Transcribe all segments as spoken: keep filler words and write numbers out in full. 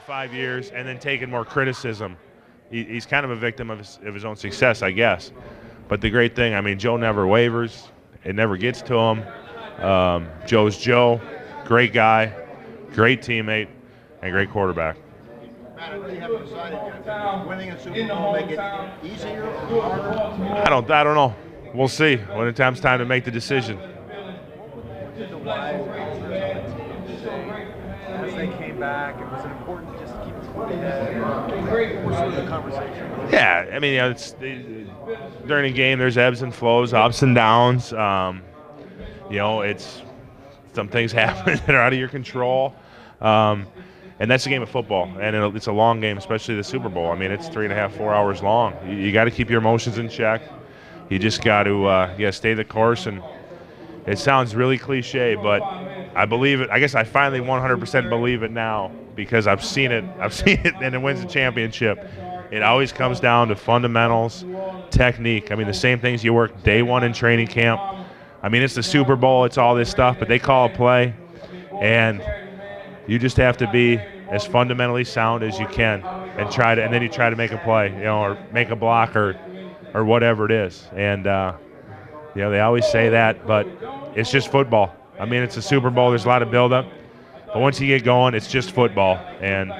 five years and then taking more criticism. He, he's kind of a victim of his, of his own success, I guess. But the great thing, I mean, Joe never wavers. It never gets to him. Um, Joe's Joe, great guy, great teammate, and great quarterback. Matt, I really haven't decided yet. Does winning a Super Bowl make it easier or harder? I don't, I don't know. We'll see when it comes time to make the decision. Did the wise say as they came back, it was important just to keep it cool head? What was the conversation? Yeah, I mean, you know, it's during a game. There's ebbs and flows, ups and downs. Um, you know, it's some things happen that are out of your control. Um, And that's a game of football, and it's a long game, especially the Super Bowl. I mean, it's three and a half, four hours long. You, you got to keep your emotions in check. You just got to, uh, yeah, stay the course. And it sounds really cliche, but I believe it. I guess I finally one hundred percent believe it now because I've seen it. I've seen it, and it wins the championship. It always comes down to fundamentals, technique. I mean, the same things you work day one in training camp. I mean, it's the Super Bowl. It's all this stuff, but they call a play, and you just have to be as fundamentally sound as you can, and try to, and then you try to make a play, you know, or make a block, or, or whatever it is. And uh, you know, they always say that, but it's just football. I mean, it's a Super Bowl. There's a lot of buildup, but once you get going, it's just football. And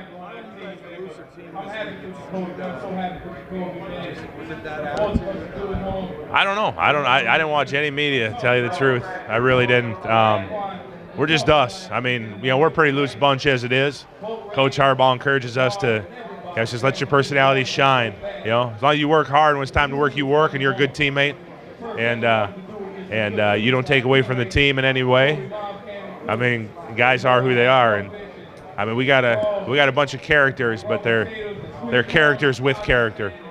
I don't know. I don't. I, I didn't watch any media, to tell you the truth. I really didn't. Um, We're just us. I mean, you know, we're a pretty loose bunch as it is. Coach Harbaugh encourages us to, guys, just let your personality shine. You know, as long as you work hard, when it's time to work, you work, and you're a good teammate, and uh, and uh, you don't take away from the team in any way. I mean, guys are who they are, and I mean, we got a we got a bunch of characters, but they're they're characters with character.